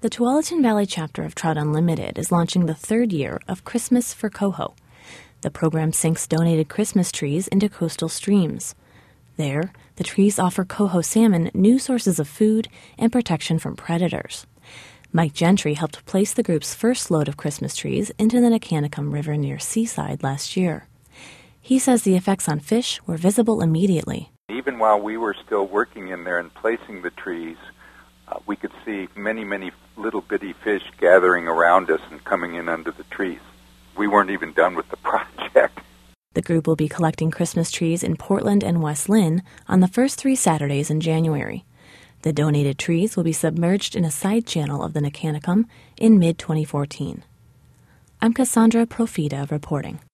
The Tualatin Valley chapter of Trout Unlimited is launching the third year of Christmas for Coho. The program sinks donated Christmas trees into coastal streams. There, the trees offer coho salmon new sources of food and protection from predators. Mike Gentry helped place the group's first load of Christmas trees into the Nicanicum River near Seaside last year. He says the effects on fish were visible immediately. Even while we were still working in there and placing the trees, we could see many little bitty fish gathering around us and coming in under the trees. We weren't even done with the project. The group will be collecting Christmas trees in Portland and West Lynn on the first 3 Saturdays in January. The donated trees will be submerged in a side channel of the Nicanicum in mid-2014. I'm Cassandra Profita reporting.